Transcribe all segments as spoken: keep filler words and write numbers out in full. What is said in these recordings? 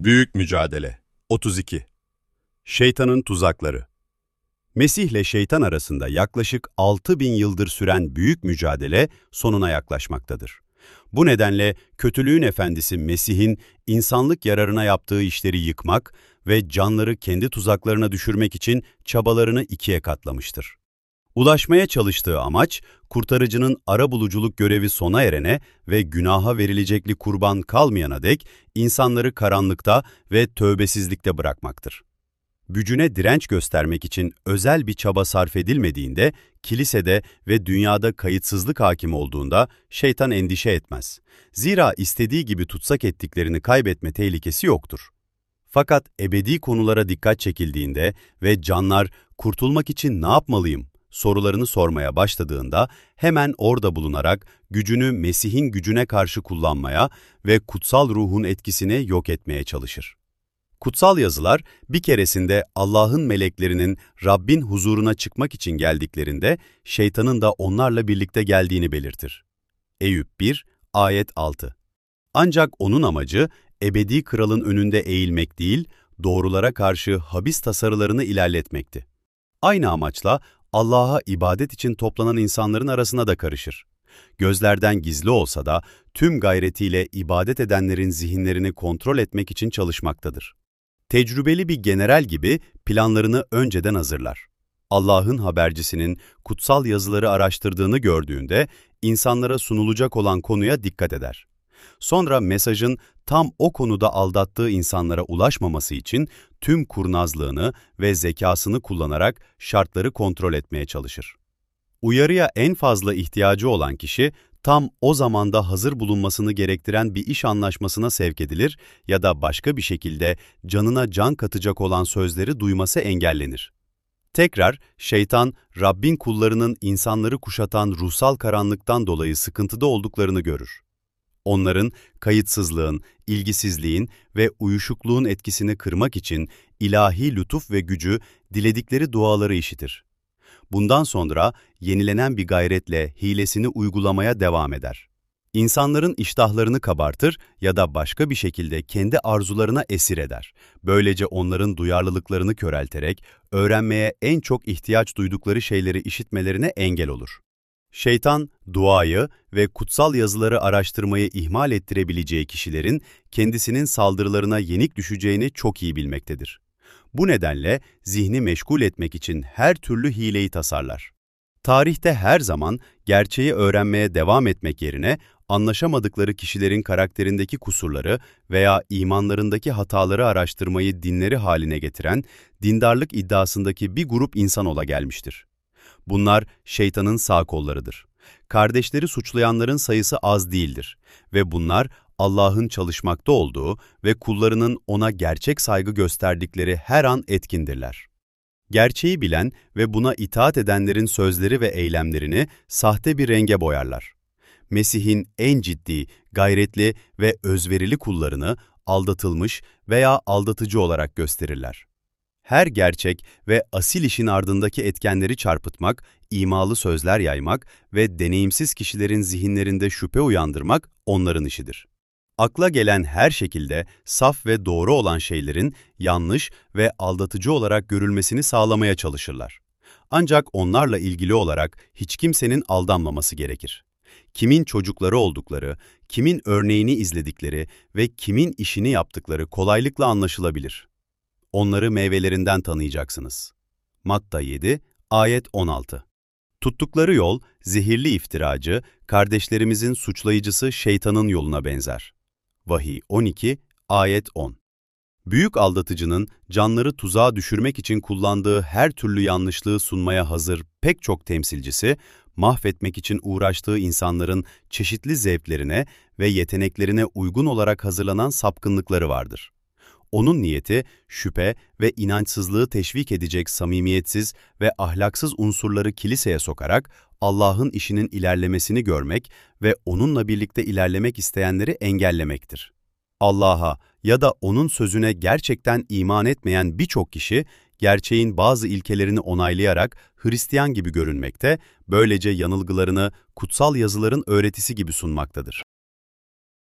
Büyük Mücadele otuz iki. Şeytanın Tuzakları. Mesih ile şeytan arasında yaklaşık altı bin yıldır süren büyük mücadele sonuna yaklaşmaktadır. Bu nedenle kötülüğün efendisi Mesih'in insanlık yararına yaptığı işleri yıkmak ve canları kendi tuzaklarına düşürmek için çabalarını ikiye katlamıştır. Ulaşmaya çalıştığı amaç, kurtarıcının arabuluculuk görevi sona erene ve günaha verilecekli kurban kalmayana dek insanları karanlıkta ve tövbesizlikte bırakmaktır. Gücüne direnç göstermek için özel bir çaba sarf edilmediğinde, kilisede ve dünyada kayıtsızlık hakim olduğunda şeytan endişe etmez. Zira istediği gibi tutsak ettiklerini kaybetme tehlikesi yoktur. Fakat ebedi konulara dikkat çekildiğinde ve canlar kurtulmak için ne yapmalıyım sorularını sormaya başladığında hemen orada bulunarak gücünü Mesih'in gücüne karşı kullanmaya ve kutsal ruhun etkisini yok etmeye çalışır. Kutsal yazılar bir keresinde Allah'ın meleklerinin Rabbin huzuruna çıkmak için geldiklerinde şeytanın da onlarla birlikte geldiğini belirtir. Eyüp bir, ayet altı. Ancak onun amacı ebedi kralın önünde eğilmek değil, doğrulara karşı habis tasarılarını ilerletmekti. Aynı amaçla Allah'a ibadet için toplanan insanların arasına da karışır. Gözlerden gizli olsa da tüm gayretiyle ibadet edenlerin zihinlerini kontrol etmek için çalışmaktadır. Tecrübeli bir general gibi planlarını önceden hazırlar. Allah'ın habercisinin kutsal yazıları araştırdığını gördüğünde insanlara sunulacak olan konuya dikkat eder. Sonra mesajın tam o konuda aldattığı insanlara ulaşmaması için tüm kurnazlığını ve zekasını kullanarak şartları kontrol etmeye çalışır. Uyarıya en fazla ihtiyacı olan kişi tam o zamanda hazır bulunmasını gerektiren bir iş anlaşmasına sevk edilir ya da başka bir şekilde canına can katacak olan sözleri duyması engellenir. Tekrar şeytan, Rabbin kullarının insanları kuşatan ruhsal karanlıktan dolayı sıkıntıda olduklarını görür. Onların kayıtsızlığın, ilgisizliğin ve uyuşukluğun etkisini kırmak için ilahi lütuf ve gücü diledikleri duaları işitir. Bundan sonra yenilenen bir gayretle hilesini uygulamaya devam eder. İnsanların iştahlarını kabartır ya da başka bir şekilde kendi arzularına esir eder. Böylece onların duyarlılıklarını körelterek öğrenmeye en çok ihtiyaç duydukları şeyleri işitmelerine engel olur. Şeytan, duayı ve kutsal yazıları araştırmayı ihmal ettirebileceği kişilerin kendisinin saldırılarına yenik düşeceğini çok iyi bilmektedir. Bu nedenle zihni meşgul etmek için her türlü hileyi tasarlar. Tarihte her zaman gerçeği öğrenmeye devam etmek yerine anlaşamadıkları kişilerin karakterindeki kusurları veya imanlarındaki hataları araştırmayı dinleri haline getiren dindarlık iddiasındaki bir grup insan ola gelmiştir. Bunlar şeytanın sağ kollarıdır. Kardeşleri suçlayanların sayısı az değildir ve bunlar Allah'ın çalışmakta olduğu ve kullarının ona gerçek saygı gösterdikleri her an etkindirler. Gerçeği bilen ve buna itaat edenlerin sözleri ve eylemlerini sahte bir renge boyarlar. Mesih'in en ciddi, gayretli ve özverili kullarını aldatılmış veya aldatıcı olarak gösterirler. Her gerçek ve asil işin ardındaki etkenleri çarpıtmak, imalı sözler yaymak ve deneyimsiz kişilerin zihinlerinde şüphe uyandırmak onların işidir. Akla gelen her şekilde saf ve doğru olan şeylerin yanlış ve aldatıcı olarak görülmesini sağlamaya çalışırlar. Ancak onlarla ilgili olarak hiç kimsenin aldanmaması gerekir. Kimin çocukları oldukları, kimin örneğini izledikleri ve kimin işini yaptıkları kolaylıkla anlaşılabilir. Onları meyvelerinden tanıyacaksınız. Matta yedi, ayet on altı. Tuttukları yol, zehirli iftiracı, kardeşlerimizin suçlayıcısı şeytanın yoluna benzer. Vahiy on iki, ayet on. Büyük aldatıcının canları tuzağa düşürmek için kullandığı her türlü yanlışlığı sunmaya hazır pek çok temsilcisi, mahvetmek için uğraştığı insanların çeşitli zevklerine ve yeteneklerine uygun olarak hazırlanan sapkınlıkları vardır. Onun niyeti, şüphe ve inançsızlığı teşvik edecek samimiyetsiz ve ahlaksız unsurları kiliseye sokarak Allah'ın işinin ilerlemesini görmek ve onunla birlikte ilerlemek isteyenleri engellemektir. Allah'a ya da onun sözüne gerçekten iman etmeyen birçok kişi, gerçeğin bazı ilkelerini onaylayarak Hristiyan gibi görünmekte, böylece yanılgılarını kutsal yazıların öğretisi gibi sunmaktadır.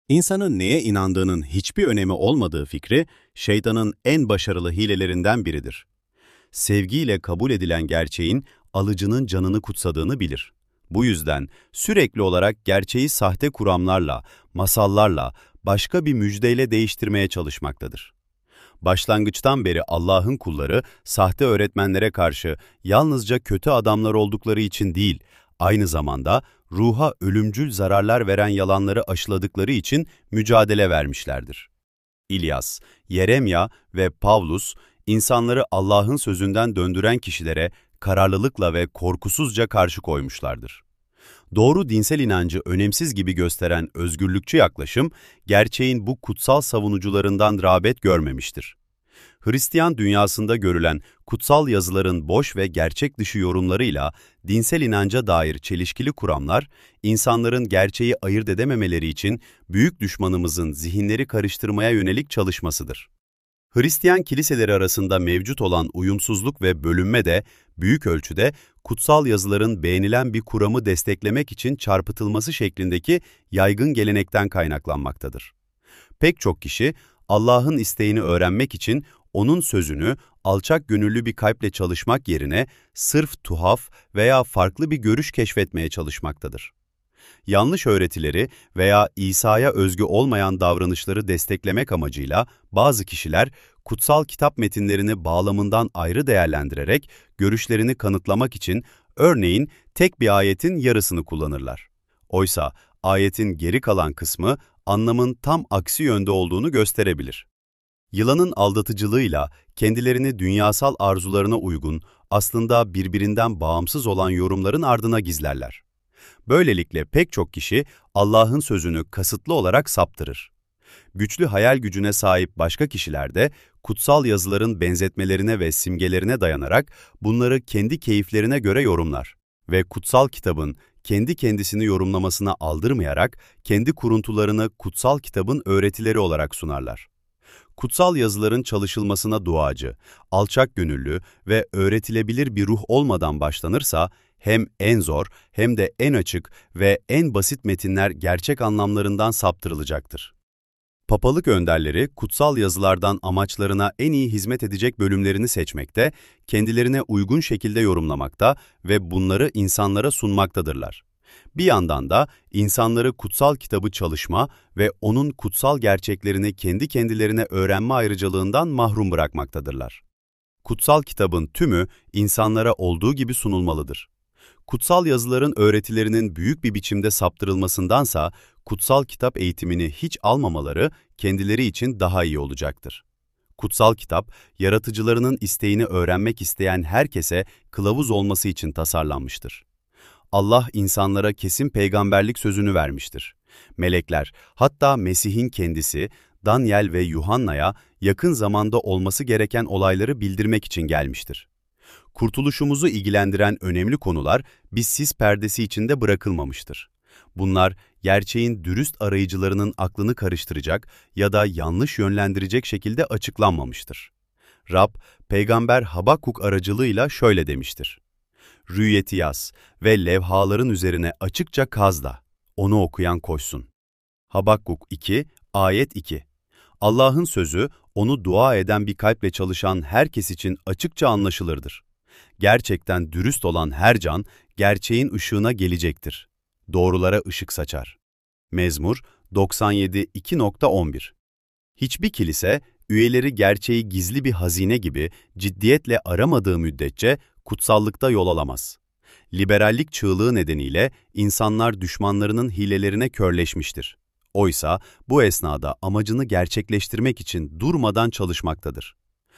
İnsanın neye inandığının hiçbir önemi olmadığı fikri, şeytanın en başarılı hilelerinden biridir. Sevgiyle kabul edilen gerçeğin alıcının canını kutsadığını bilir. Bu yüzden sürekli olarak gerçeği sahte kuramlarla, masallarla, başka bir müjdeyle değiştirmeye çalışmaktadır. Başlangıçtan beri Allah'ın kulları, sahte öğretmenlere karşı yalnızca kötü adamlar oldukları için değil, aynı zamanda ruha ölümcül zararlar veren yalanları aşıladıkları için mücadele vermişlerdir. İlyas, Yeremya ve Pavlus, insanları Allah'ın sözünden döndüren kişilere kararlılıkla ve korkusuzca karşı koymuşlardır. Doğru dinsel inancı önemsiz gibi gösteren özgürlükçü yaklaşım, gerçeğin bu kutsal savunucularından rağbet görmemiştir. Hristiyan dünyasında görülen kutsal yazıların boş ve gerçek dışı yorumlarıyla dinsel inanca dair çelişkili kuramlar, insanların gerçeği ayırt edememeleri için büyük düşmanımızın zihinleri karıştırmaya yönelik çalışmasıdır. Hristiyan kiliseleri arasında mevcut olan uyumsuzluk ve bölünme de büyük ölçüde kutsal yazıların beğenilen bir kuramı desteklemek için çarpıtılması şeklindeki yaygın gelenekten kaynaklanmaktadır. Pek çok kişi Allah'ın isteğini öğrenmek için onun sözünü alçak gönüllü bir kalple çalışmak yerine sırf tuhaf veya farklı bir görüş keşfetmeye çalışmaktadır. Yanlış öğretileri veya İsa'ya özgü olmayan davranışları desteklemek amacıyla bazı kişiler kutsal kitap metinlerini bağlamından ayrı değerlendirerek görüşlerini kanıtlamak için örneğin tek bir ayetin yarısını kullanırlar. Oysa ayetin geri kalan kısmı anlamın tam aksi yönde olduğunu gösterebilir. Yılanın aldatıcılığıyla kendilerini dünyasal arzularına uygun, aslında birbirinden bağımsız olan yorumların ardına gizlerler. Böylelikle pek çok kişi Allah'ın sözünü kasıtlı olarak saptırır. Güçlü hayal gücüne sahip başka kişiler de kutsal yazıların benzetmelerine ve simgelerine dayanarak bunları kendi keyiflerine göre yorumlar ve kutsal kitabın kendi kendisini yorumlamasına aldırmayarak kendi kuruntularını kutsal kitabın öğretileri olarak sunarlar. Kutsal yazıların çalışılmasına duacı, alçak gönüllü ve öğretilebilir bir ruh olmadan başlanırsa, hem en zor hem de en açık ve en basit metinler gerçek anlamlarından saptırılacaktır. Papalık önderleri kutsal yazılardan amaçlarına en iyi hizmet edecek bölümlerini seçmekte, kendilerine uygun şekilde yorumlamakta ve bunları insanlara sunmaktadırlar. Bir yandan da insanları kutsal kitabı çalışma ve onun kutsal gerçeklerini kendi kendilerine öğrenme ayrıcalığından mahrum bırakmaktadırlar. Kutsal kitabın tümü insanlara olduğu gibi sunulmalıdır. Kutsal yazıların öğretilerinin büyük bir biçimde saptırılmasındansa, kutsal kitap eğitimini hiç almamaları kendileri için daha iyi olacaktır. Kutsal kitap, yaratıcılarının isteğini öğrenmek isteyen herkese kılavuz olması için tasarlanmıştır. Allah insanlara kesin peygamberlik sözünü vermiştir. Melekler, hatta Mesih'in kendisi, Danyel ve Yuhanna'ya yakın zamanda olması gereken olayları bildirmek için gelmiştir. Kurtuluşumuzu ilgilendiren önemli konular bir sis perdesi içinde bırakılmamıştır. Bunlar, gerçeğin dürüst arayıcılarının aklını karıştıracak ya da yanlış yönlendirecek şekilde açıklanmamıştır. Rab, Peygamber Habakuk aracılığıyla şöyle demiştir: "Rüyeti yaz ve levhaların üzerine açıkça kaz da, onu okuyan koşsun." Habakuk iki, ayet iki. Allah'ın sözü, onu dua eden bir kalple çalışan herkes için açıkça anlaşılırdır. Gerçekten dürüst olan her can, gerçeğin ışığına gelecektir. Doğrulara ışık saçar. Mezmur doksan yedi iki on bir. Hiçbir kilise, üyeleri gerçeği gizli bir hazine gibi ciddiyetle aramadığı müddetçe kutsallıkta yol alamaz. Liberallik çığlığı nedeniyle insanlar düşmanlarının hilelerine körleşmiştir. Oysa bu esnada amacını gerçekleştirmek için durmadan çalışmaktadır.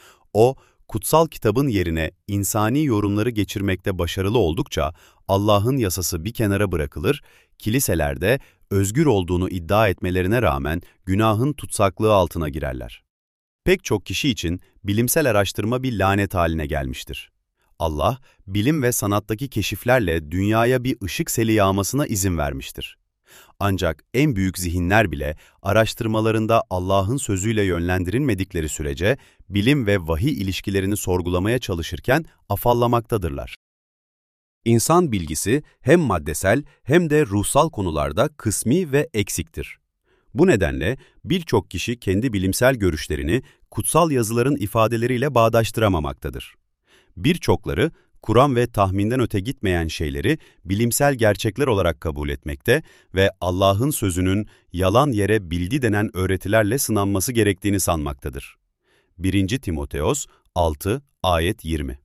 O, kutsal kitabın yerine insani yorumları geçirmekte başarılı oldukça Allah'ın yasası bir kenara bırakılır, kiliselerde özgür olduğunu iddia etmelerine rağmen günahın tutsaklığı altına girerler. Pek çok kişi için bilimsel araştırma bir lanet haline gelmiştir. Allah, bilim ve sanattaki keşiflerle dünyaya bir ışık seli yağmasına izin vermiştir. Ancak en büyük zihinler bile araştırmalarında Allah'ın sözüyle yönlendirilmedikleri sürece bilim ve vahiy ilişkilerini sorgulamaya çalışırken afallamaktadırlar. İnsan bilgisi hem maddesel hem de ruhsal konularda kısmi ve eksiktir. Bu nedenle birçok kişi kendi bilimsel görüşlerini kutsal yazıların ifadeleriyle bağdaştıramamaktadır. Birçokları, Kur'an ve tahminden öte gitmeyen şeyleri bilimsel gerçekler olarak kabul etmekte ve Allah'ın sözünün yalan yere bildi denen öğretilerle sınanması gerektiğini sanmaktadır. birinci Timoteos altı ayet yirmi.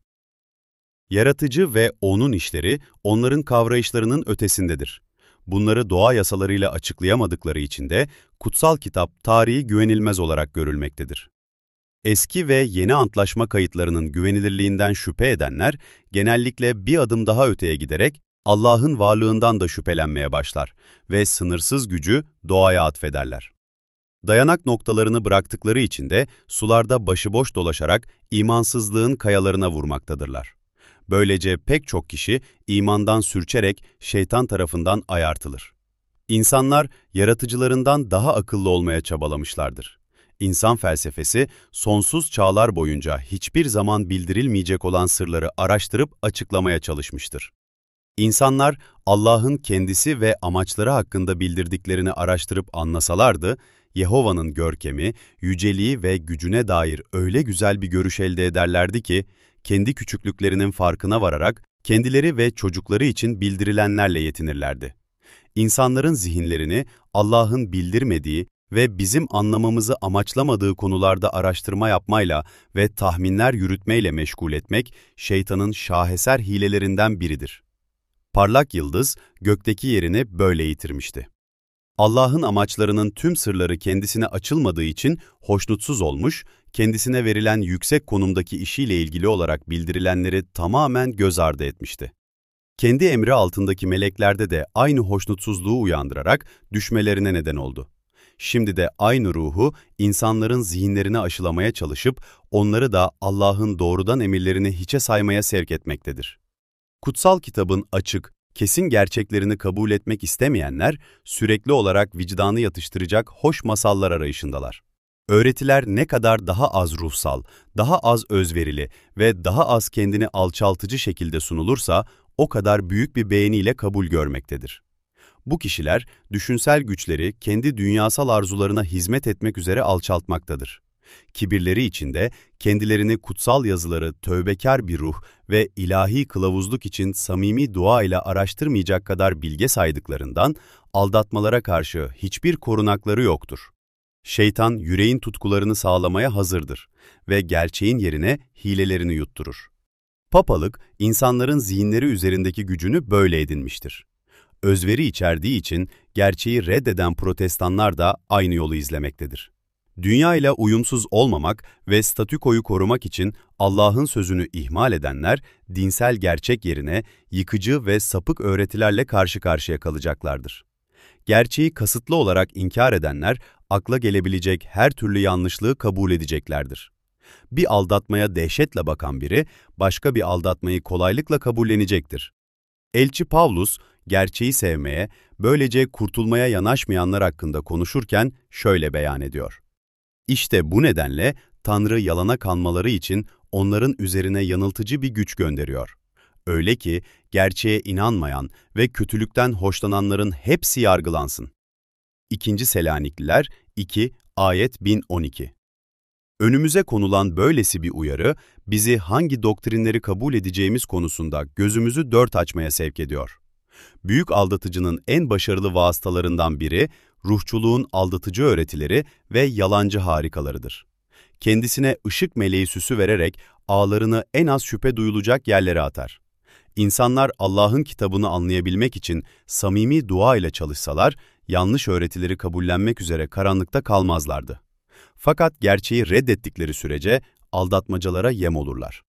Yaratıcı ve O'nun işleri onların kavrayışlarının ötesindedir. Bunları doğa yasalarıyla açıklayamadıkları için de kutsal kitap tarihi güvenilmez olarak görülmektedir. Eski ve yeni antlaşma kayıtlarının güvenilirliğinden şüphe edenler, genellikle bir adım daha öteye giderek Allah'ın varlığından da şüphelenmeye başlar ve sınırsız gücü doğaya atfederler. Dayanak noktalarını bıraktıkları için de sularda başıboş dolaşarak imansızlığın kayalarına vurmaktadırlar. Böylece pek çok kişi imandan sürçerek şeytan tarafından ayartılır. İnsanlar yaratıcılarından daha akıllı olmaya çabalamışlardır. İnsan felsefesi, sonsuz çağlar boyunca hiçbir zaman bildirilmeyecek olan sırları araştırıp açıklamaya çalışmıştır. İnsanlar, Allah'ın kendisi ve amaçları hakkında bildirdiklerini araştırıp anlasalardı, Yehova'nın görkemi, yüceliği ve gücüne dair öyle güzel bir görüş elde ederlerdi ki, kendi küçüklüklerinin farkına vararak kendileri ve çocukları için bildirilenlerle yetinirlerdi. İnsanların zihinlerini Allah'ın bildirmediği ve bizim anlamamızı amaçlamadığı konularda araştırma yapmayla ve tahminler yürütmeyle meşgul etmek, şeytanın şaheser hilelerinden biridir. Parlak yıldız, gökteki yerini böyle yitirmişti. Allah'ın amaçlarının tüm sırları kendisine açılmadığı için hoşnutsuz olmuş, kendisine verilen yüksek konumdaki işiyle ilgili olarak bildirilenleri tamamen göz ardı etmişti. Kendi emri altındaki meleklerde de aynı hoşnutsuzluğu uyandırarak düşmelerine neden oldu. Şimdi de aynı ruhu insanların zihinlerine aşılamaya çalışıp onları da Allah'ın doğrudan emirlerini hiçe saymaya sevk etmektedir. Kutsal kitabın açık, kesin gerçeklerini kabul etmek istemeyenler sürekli olarak vicdanı yatıştıracak hoş masallar arayışındalar. Öğretiler ne kadar daha az ruhsal, daha az özverili ve daha az kendini alçaltıcı şekilde sunulursa o kadar büyük bir beğeniyle kabul görmektedir. Bu kişiler düşünsel güçleri kendi dünyasal arzularına hizmet etmek üzere alçaltmaktadır. Kibirleri içinde kendilerini kutsal yazıları tövbekar bir ruh ve ilahi kılavuzluk için samimi dua ile araştırmayacak kadar bilge saydıklarından aldatmalara karşı hiçbir korunakları yoktur. Şeytan yüreğin tutkularını sağlamaya hazırdır ve gerçeğin yerine hilelerini yutturur. Papalık, insanların zihinleri üzerindeki gücünü böyle edinmiştir. Özveri içerdiği için gerçeği reddeden protestanlar da aynı yolu izlemektedir. Dünya ile uyumsuz olmamak ve statükoyu korumak için Allah'ın sözünü ihmal edenler, dinsel gerçek yerine yıkıcı ve sapık öğretilerle karşı karşıya kalacaklardır. Gerçeği kasıtlı olarak inkar edenler, akla gelebilecek her türlü yanlışlığı kabul edeceklerdir. Bir aldatmaya dehşetle bakan biri, başka bir aldatmayı kolaylıkla kabullenecektir. Elçi Pavlus, gerçeği sevmeye, böylece kurtulmaya yanaşmayanlar hakkında konuşurken şöyle beyan ediyor. İşte bu nedenle Tanrı yalana kanmaları için onların üzerine yanıltıcı bir güç gönderiyor. Öyle ki gerçeğe inanmayan ve kötülükten hoşlananların hepsi yargılansın. İkinci Selanikliler iki ayet bin on iki. Önümüze konulan böylesi bir uyarı, bizi hangi doktrinleri kabul edeceğimiz konusunda gözümüzü dört açmaya sevk ediyor. Büyük aldatıcının en başarılı vasıtalarından biri, ruhçuluğun aldatıcı öğretileri ve yalancı harikalarıdır. Kendisine ışık meleği süsü vererek ağlarını en az şüphe duyulacak yerlere atar. İnsanlar Allah'ın kitabını anlayabilmek için samimi dua ile çalışsalar, yanlış öğretileri kabullenmek üzere karanlıkta kalmazlardı. Fakat gerçeği reddettikleri sürece aldatmacalara yem olurlar.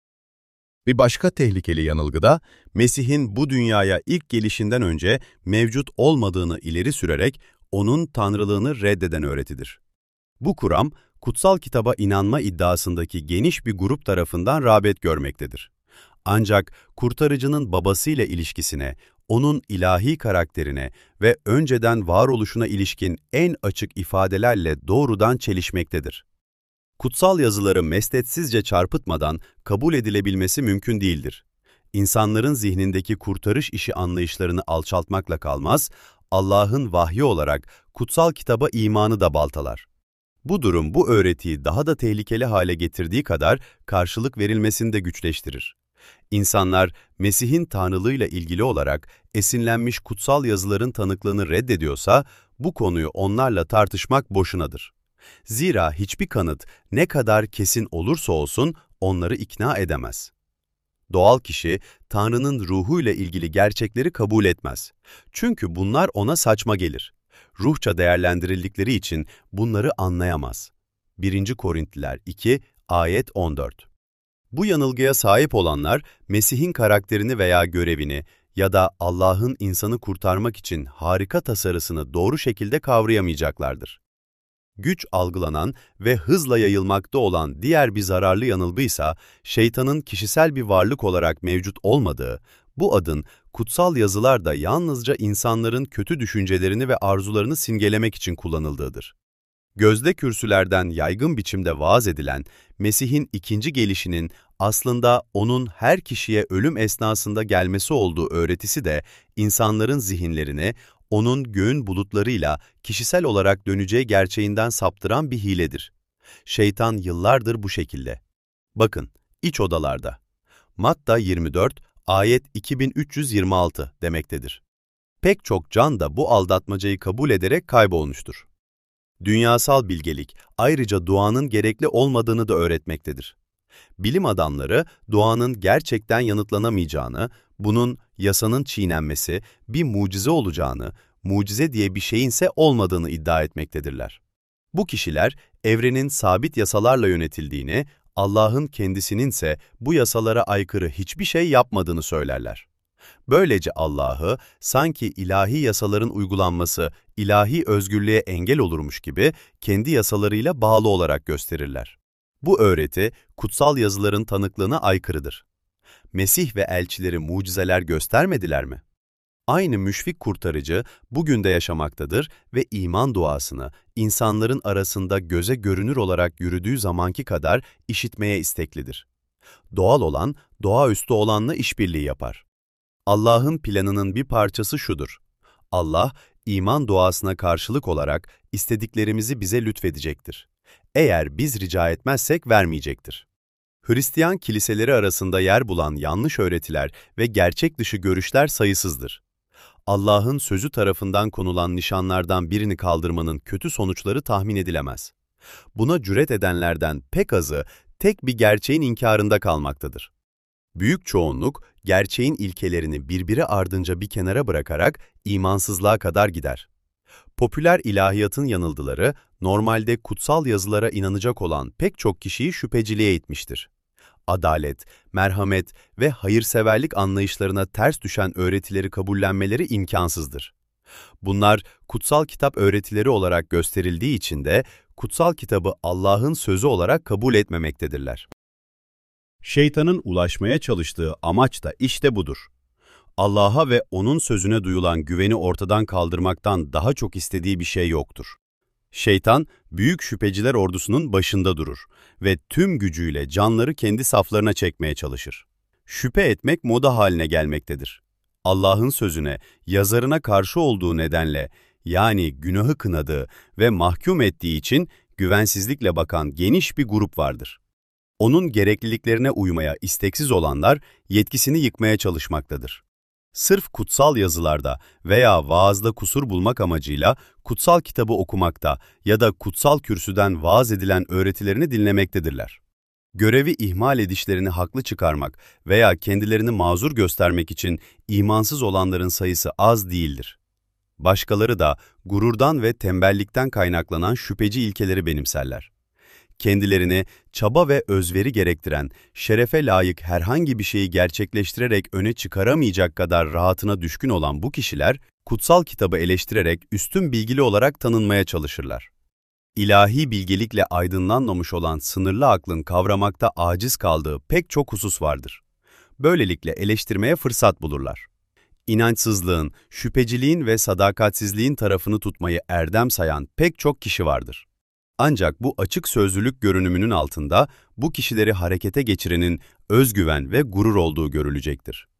Bir başka tehlikeli yanılgı da, Mesih'in bu dünyaya ilk gelişinden önce mevcut olmadığını ileri sürerek onun tanrılığını reddeden öğretidir. Bu kuram, kutsal kitaba inanma iddiasındaki geniş bir grup tarafından rağbet görmektedir. Ancak kurtarıcının babasıyla ilişkisine, onun ilahi karakterine ve önceden varoluşuna ilişkin en açık ifadelerle doğrudan çelişmektedir. Kutsal yazıları mestetsizce çarpıtmadan kabul edilebilmesi mümkün değildir. İnsanların zihnindeki kurtarış işi anlayışlarını alçaltmakla kalmaz, Allah'ın vahyi olarak kutsal kitaba imanı da baltalar. Bu durum bu öğretiyi daha da tehlikeli hale getirdiği kadar karşılık verilmesini de güçleştirir. İnsanlar Mesih'in tanrılığıyla ilgili olarak esinlenmiş kutsal yazıların tanıklığını reddediyorsa, bu konuyu onlarla tartışmak boşunadır. Zira hiçbir kanıt ne kadar kesin olursa olsun onları ikna edemez. Doğal kişi, Tanrı'nın ruhuyla ilgili gerçekleri kabul etmez. Çünkü bunlar ona saçma gelir. Ruhça değerlendirildikleri için bunları anlayamaz. birinci Korintliler iki, ayet on dört. Bu yanılgıya sahip olanlar, Mesih'in karakterini veya görevini ya da Allah'ın insanı kurtarmak için harika tasarısını doğru şekilde kavrayamayacaklardır. Güç algılanan ve hızla yayılmakta olan diğer bir zararlı yanılgıysa, şeytanın kişisel bir varlık olarak mevcut olmadığı, bu adın kutsal yazılarda yalnızca insanların kötü düşüncelerini ve arzularını simgelemek için kullanıldığıdır. Gözde kürsülerden yaygın biçimde vaaz edilen Mesih'in ikinci gelişinin aslında onun her kişiye ölüm esnasında gelmesi olduğu öğretisi de insanların zihinlerini onun göğün bulutlarıyla kişisel olarak döneceği gerçeğinden saptıran bir hiledir. Şeytan yıllardır bu şekilde. Bakın, iç odalarda. Matta yirmi dört, ayet iki bin üç yüz yirmi altı demektedir. Pek çok can da bu aldatmacayı kabul ederek kaybolmuştur. Dünyasal bilgelik ayrıca duanın gerekli olmadığını da öğretmektedir. Bilim adamları duanın gerçekten yanıtlanamayacağını, bunun yasanın çiğnenmesi, bir mucize olacağını, mucize diye bir şeyinse olmadığını iddia etmektedirler. Bu kişiler evrenin sabit yasalarla yönetildiğini, Allah'ın kendisininse bu yasalara aykırı hiçbir şey yapmadığını söylerler. Böylece Allah'ı sanki ilahi yasaların uygulanması ilahi özgürlüğe engel olurmuş gibi kendi yasalarıyla bağlı olarak gösterirler. Bu öğreti kutsal yazıların tanıklığına aykırıdır. Mesih ve elçileri mucizeler göstermediler mi? Aynı müşfik kurtarıcı bugün de yaşamaktadır ve iman duasını insanların arasında göze görünür olarak yürüdüğü zamanki kadar işitmeye isteklidir. Doğal olan, doğaüstü olanla işbirliği yapar. Allah'ın planının bir parçası şudur: Allah, iman duasına karşılık olarak istediklerimizi bize lütfedecektir. Eğer biz rica etmezsek vermeyecektir. Hristiyan kiliseleri arasında yer bulan yanlış öğretiler ve gerçek dışı görüşler sayısızdır. Allah'ın sözü tarafından konulan nişanlardan birini kaldırmanın kötü sonuçları tahmin edilemez. Buna cüret edenlerden pek azı tek bir gerçeğin inkarında kalmaktadır. Büyük çoğunluk, gerçeğin ilkelerini birbiri ardınca bir kenara bırakarak imansızlığa kadar gider. Popüler ilahiyatın yanıldıları, normalde kutsal yazılara inanacak olan pek çok kişiyi şüpheciliğe itmiştir. Adalet, merhamet ve hayırseverlik anlayışlarına ters düşen öğretileri kabullenmeleri imkansızdır. Bunlar kutsal kitap öğretileri olarak gösterildiği için de kutsal kitabı Allah'ın sözü olarak kabul etmemektedirler. Şeytanın ulaşmaya çalıştığı amaç da işte budur. Allah'a ve O'nun sözüne duyulan güveni ortadan kaldırmaktan daha çok istediği bir şey yoktur. Şeytan, büyük şüpheciler ordusunun başında durur ve tüm gücüyle canları kendi saflarına çekmeye çalışır. Şüphe etmek moda haline gelmektedir. Allah'ın sözüne, yazarına karşı olduğu nedenle, yani günahı kınadığı ve mahkum ettiği için güvensizlikle bakan geniş bir grup vardır. Onun gerekliliklerine uymaya isteksiz olanlar yetkisini yıkmaya çalışmaktadır. Sırf kutsal yazılarda veya vaazda kusur bulmak amacıyla kutsal kitabı okumakta ya da kutsal kürsüden vaaz edilen öğretilerini dinlemektedirler. Görevi ihmal edişlerini haklı çıkarmak veya kendilerini mazur göstermek için imansız olanların sayısı az değildir. Başkaları da gururdan ve tembellikten kaynaklanan şüpheci ilkeleri benimserler. Kendilerini çaba ve özveri gerektiren, şerefe layık herhangi bir şeyi gerçekleştirerek öne çıkaramayacak kadar rahatına düşkün olan bu kişiler, kutsal kitabı eleştirerek üstün bilgili olarak tanınmaya çalışırlar. İlahi bilgelikle aydınlanmamış olan sınırlı aklın kavramakta aciz kaldığı pek çok husus vardır. Böylelikle eleştirmeye fırsat bulurlar. İnançsızlığın, şüpheciliğin ve sadakatsizliğin tarafını tutmayı erdem sayan pek çok kişi vardır. Ancak bu açık sözlülük görünümünün altında bu kişileri harekete geçirenin özgüven ve gurur olduğu görülecektir.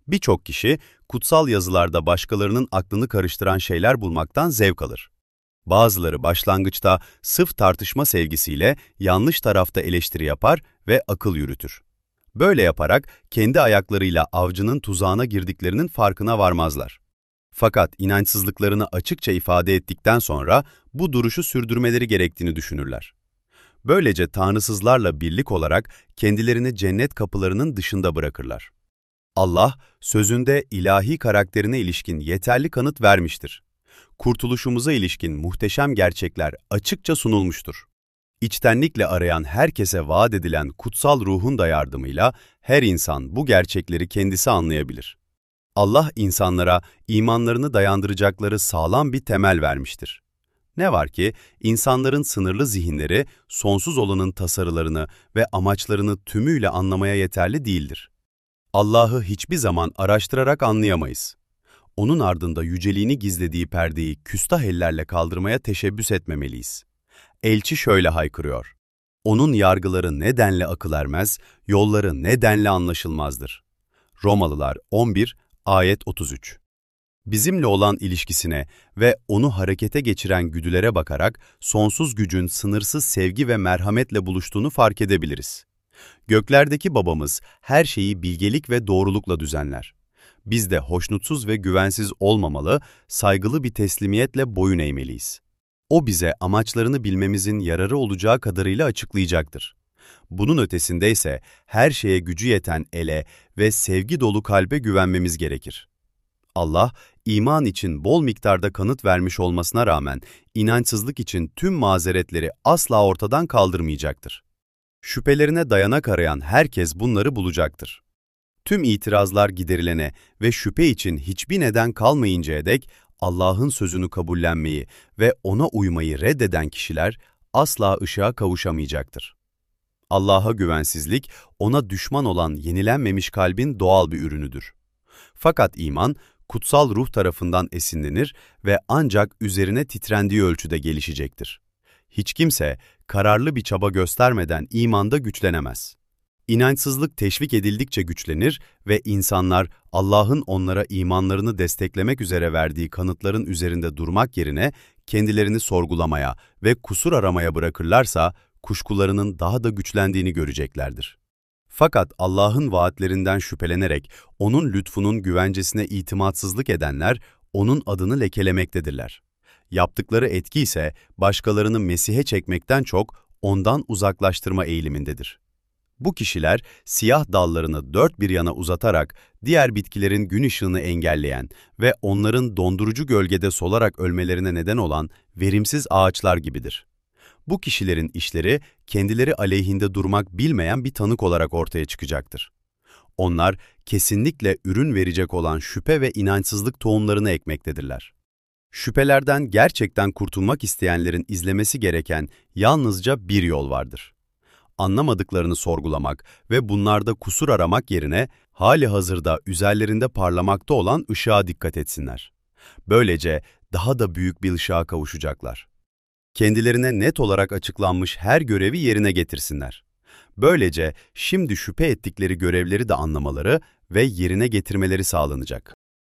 Birçok kişi kutsal yazılarda başkalarının aklını karıştıran şeyler bulmaktan zevk alır. Bazıları başlangıçta sırf tartışma sevgisiyle yanlış tarafta eleştiri yapar ve akıl yürütür. Böyle yaparak kendi ayaklarıyla avcının tuzağına girdiklerinin farkına varmazlar. Fakat inançsızlıklarını açıkça ifade ettikten sonra bu duruşu sürdürmeleri gerektiğini düşünürler. Böylece tanrısızlarla birlik olarak kendilerini cennet kapılarının dışında bırakırlar. Allah, sözünde ilahi karakterine ilişkin yeterli kanıt vermiştir. Kurtuluşumuza ilişkin muhteşem gerçekler açıkça sunulmuştur. İçtenlikle arayan herkese vaat edilen kutsal ruhun da yardımıyla her insan bu gerçekleri kendisi anlayabilir. Allah insanlara imanlarını dayandıracakları sağlam bir temel vermiştir. Ne var ki insanların sınırlı zihinleri sonsuz olanın tasarılarını ve amaçlarını tümüyle anlamaya yeterli değildir. Allah'ı hiçbir zaman araştırarak anlayamayız. Onun ardında yüceliğini gizlediği perdeyi küstah ellerle kaldırmaya teşebbüs etmemeliyiz. Elçi şöyle haykırıyor: "Onun yargıları ne denli akıl ermez, yolları ne denli anlaşılmazdır." Romalılar on bir, ayet otuz üç. Bizimle olan ilişkisine ve onu harekete geçiren güdülere bakarak sonsuz gücün sınırsız sevgi ve merhametle buluştuğunu fark edebiliriz. Göklerdeki babamız her şeyi bilgelik ve doğrulukla düzenler. Biz de hoşnutsuz ve güvensiz olmamalı, saygılı bir teslimiyetle boyun eğmeliyiz. O bize amaçlarını bilmemizin yararı olacağı kadarıyla açıklayacaktır. Bunun ötesinde ise her şeye gücü yeten ele ve sevgi dolu kalbe güvenmemiz gerekir. Allah, iman için bol miktarda kanıt vermiş olmasına rağmen inançsızlık için tüm mazeretleri asla ortadan kaldırmayacaktır. Şüphelerine dayanak arayan herkes bunları bulacaktır. Tüm itirazlar giderilene ve şüphe için hiçbir neden kalmayıncaya dek Allah'ın sözünü kabullenmeyi ve ona uymayı reddeden kişiler asla ışığa kavuşamayacaktır. Allah'a güvensizlik, ona düşman olan yenilenmemiş kalbin doğal bir ürünüdür. Fakat iman, kutsal ruh tarafından esinlenir ve ancak üzerine titrendiği ölçüde gelişecektir. Hiç kimse kararlı bir çaba göstermeden imanda güçlenemez. İnançsızlık teşvik edildikçe güçlenir ve insanlar Allah'ın onlara imanlarını desteklemek üzere verdiği kanıtların üzerinde durmak yerine kendilerini sorgulamaya ve kusur aramaya bırakırlarsa kuşkularının daha da güçlendiğini göreceklerdir. Fakat Allah'ın vaatlerinden şüphelenerek onun lütfunun güvencesine itimatsızlık edenler onun adını lekelemektedirler. Yaptıkları etki ise başkalarını Mesih'e çekmekten çok ondan uzaklaştırma eğilimindedir. Bu kişiler siyah dallarını dört bir yana uzatarak diğer bitkilerin gün ışığını engelleyen ve onların dondurucu gölgede solarak ölmelerine neden olan verimsiz ağaçlar gibidir. Bu kişilerin işleri kendileri aleyhinde durmak bilmeyen bir tanık olarak ortaya çıkacaktır. Onlar kesinlikle ürün verecek olan şüphe ve inançsızlık tohumlarını ekmektedirler. Şüphelerden gerçekten kurtulmak isteyenlerin izlemesi gereken yalnızca bir yol vardır. Anlamadıklarını sorgulamak ve bunlarda kusur aramak yerine hali hazırda üzerlerinde parlamakta olan ışığa dikkat etsinler. Böylece daha da büyük bir ışığa kavuşacaklar. Kendilerine net olarak açıklanmış her görevi yerine getirsinler. Böylece şimdi şüphe ettikleri görevleri de anlamaları ve yerine getirmeleri sağlanacak.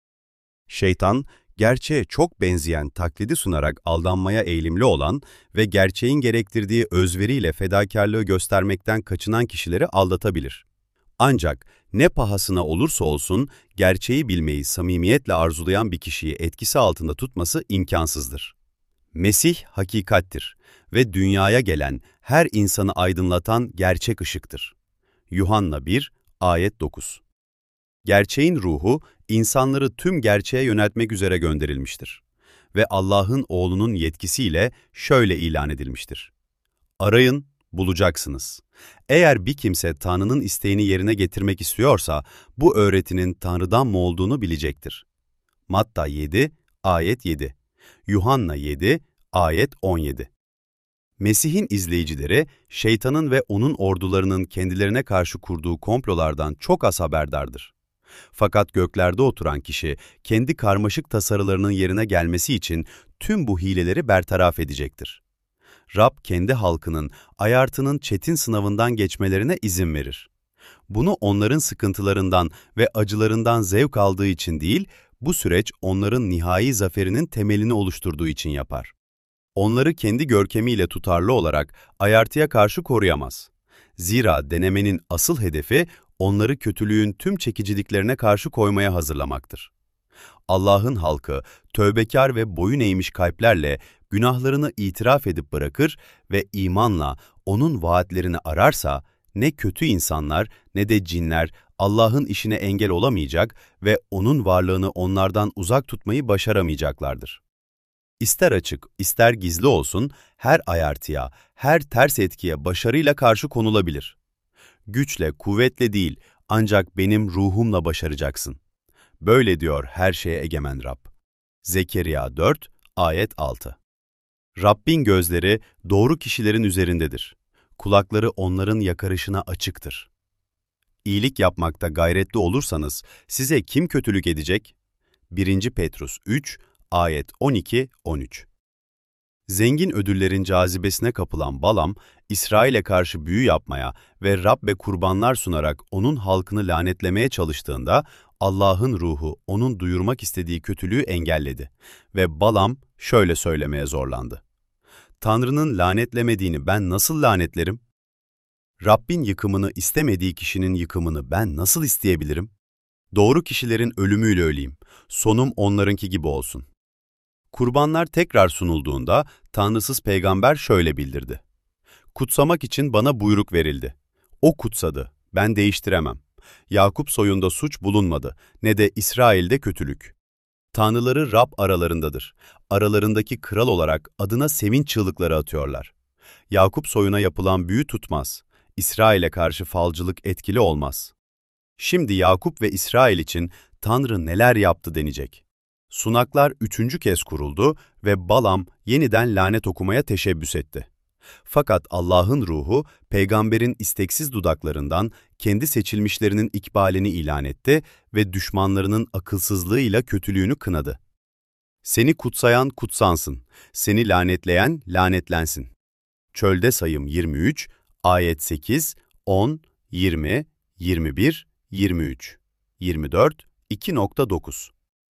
Şeytan, gerçeğe çok benzeyen taklidi sunarak aldanmaya eğilimli olan ve gerçeğin gerektirdiği özveriyle fedakarlığı göstermekten kaçınan kişileri aldatabilir. Ancak ne pahasına olursa olsun gerçeği bilmeyi samimiyetle arzulayan bir kişiyi etkisi altında tutması imkansızdır. Mesih hakikattir ve dünyaya gelen her insanı aydınlatan gerçek ışıktır. Yuhanna bir, ayet dokuz. Gerçeğin ruhu, insanları tüm gerçeğe yöneltmek üzere gönderilmiştir ve Allah'ın oğlunun yetkisiyle şöyle ilan edilmiştir: "Arayın, bulacaksınız. Eğer bir kimse Tanrı'nın isteğini yerine getirmek istiyorsa, bu öğretinin Tanrı'dan mı olduğunu bilecektir." Matta yedi, ayet yedi. Yuhanna yedi, ayet on yedi. Mesih'in izleyicileri, şeytanın ve onun ordularının kendilerine karşı kurduğu komplolardan çok az haberdardır. Fakat göklerde oturan kişi, kendi karmaşık tasarılarının yerine gelmesi için tüm bu hileleri bertaraf edecektir. Rab, kendi halkının, ayartının çetin sınavından geçmelerine izin verir. Bunu onların sıkıntılarından ve acılarından zevk aldığı için değil, bu süreç onların nihai zaferinin temelini oluşturduğu için yapar. Onları kendi görkemiyle tutarlı olarak ayartıya karşı koruyamaz. Zira denemenin asıl hedefi onları kötülüğün tüm çekiciliklerine karşı koymaya hazırlamaktır. Allah'ın halkı, tövbekar ve boyun eğmiş kalplerle günahlarını itiraf edip bırakır ve imanla onun vaatlerini ararsa, ne kötü insanlar ne de cinler Allah'ın işine engel olamayacak ve onun varlığını onlardan uzak tutmayı başaramayacaklardır. İster açık, ister gizli olsun, her ayartıya, her ters etkiye başarıyla karşı konulabilir. Güçle, kuvvetle değil, ancak benim ruhumla başaracaksın. Böyle diyor her şeye egemen Rab. Zekeriya dört, ayet altı. Rabbin gözleri doğru kişilerin üzerindedir. Kulakları onların yakarışına açıktır. İyilik yapmakta gayretli olursanız size kim kötülük edecek? birinci Petrus üç, ayet on iki on üç. Zengin ödüllerin cazibesine kapılan Balam, İsrail'e karşı büyü yapmaya ve Rabbe kurbanlar sunarak onun halkını lanetlemeye çalıştığında, Allah'ın ruhu onun duyurmak istediği kötülüğü engelledi ve Balam şöyle söylemeye zorlandı. Tanrı'nın lanetlemediğini ben nasıl lanetlerim? Rabbin yıkımını istemediği kişinin yıkımını ben nasıl isteyebilirim? Doğru kişilerin ölümüyle öleyim, sonum onlarınki gibi olsun. Kurbanlar tekrar sunulduğunda tanrısız peygamber şöyle bildirdi. Kutsamak için bana buyruk verildi. O kutsadı, ben değiştiremem. Yakup soyunda suç bulunmadı, ne de İsrail'de kötülük. Tanrıları Rab aralarındadır. Aralarındaki kral olarak adına sevinç çığlıkları atıyorlar. Yakup soyuna yapılan büyü tutmaz. İsrail'e karşı falcılık etkili olmaz. Şimdi Yakup ve İsrail için Tanrı neler yaptı denecek. Sunaklar üçüncü kez kuruldu ve Balam yeniden lanet okumaya teşebbüs etti. Fakat Allah'ın ruhu, peygamberin isteksiz dudaklarından kendi seçilmişlerinin ikbalini ilan etti ve düşmanlarının akılsızlığıyla kötülüğünü kınadı. Seni kutsayan kutsansın, seni lanetleyen lanetlensin. Çölde sayım yirmi üç, ayet sekiz, on, yirmi, yirmi bir, yirmi üç, yirmi dört, iki nokta dokuz.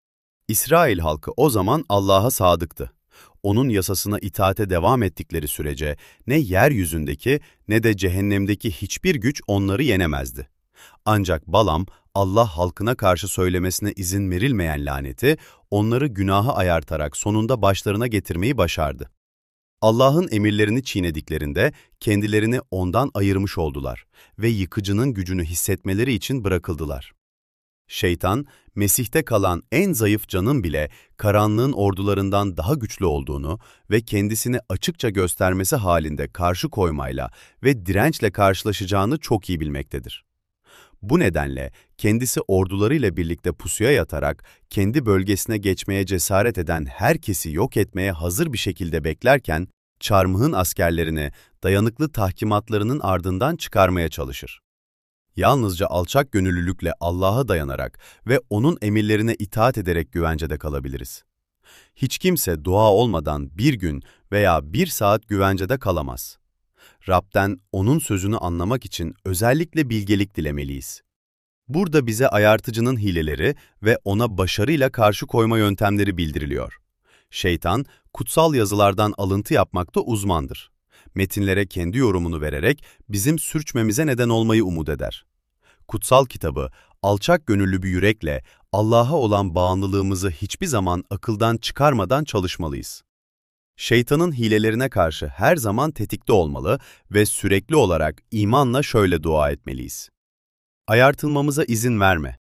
İsrail halkı o zaman Allah'a sadıktı. Onun yasasına itaate devam ettikleri sürece ne yeryüzündeki ne de cehennemdeki hiçbir güç onları yenemezdi. Ancak Balam, Allah halkına karşı söylemesine izin verilmeyen laneti, onları günaha ayartarak sonunda başlarına getirmeyi başardı. Allah'ın emirlerini çiğnediklerinde kendilerini ondan ayırmış oldular ve yıkıcının gücünü hissetmeleri için bırakıldılar. Şeytan, Mesih'te kalan en zayıf canın bile karanlığın ordularından daha güçlü olduğunu ve kendisini açıkça göstermesi halinde karşı koymayla ve dirençle karşılaşacağını çok iyi bilmektedir. Bu nedenle kendisi ordularıyla birlikte pusuya yatarak kendi bölgesine geçmeye cesaret eden herkesi yok etmeye hazır bir şekilde beklerken, çarmıhın askerlerini dayanıklı tahkimatlarının ardından çıkarmaya çalışır. Yalnızca alçak gönüllülükle Allah'a dayanarak ve onun emirlerine itaat ederek güvencede kalabiliriz. Hiç kimse dua olmadan bir gün veya bir saat güvencede kalamaz. Rab'den onun sözünü anlamak için özellikle bilgelik dilemeliyiz. Burada bize ayartıcının hileleri ve ona başarıyla karşı koyma yöntemleri bildiriliyor. Şeytan, kutsal yazılardan alıntı yapmakta uzmandır. Metinlere kendi yorumunu vererek bizim sürçmemize neden olmayı umut eder. Kutsal kitabı, alçak gönüllü bir yürekle Allah'a olan bağımlılığımızı hiçbir zaman akıldan çıkarmadan çalışmalıyız. Şeytanın hilelerine karşı her zaman tetikte olmalı ve sürekli olarak imanla şöyle dua etmeliyiz. Ayartılmamıza izin verme.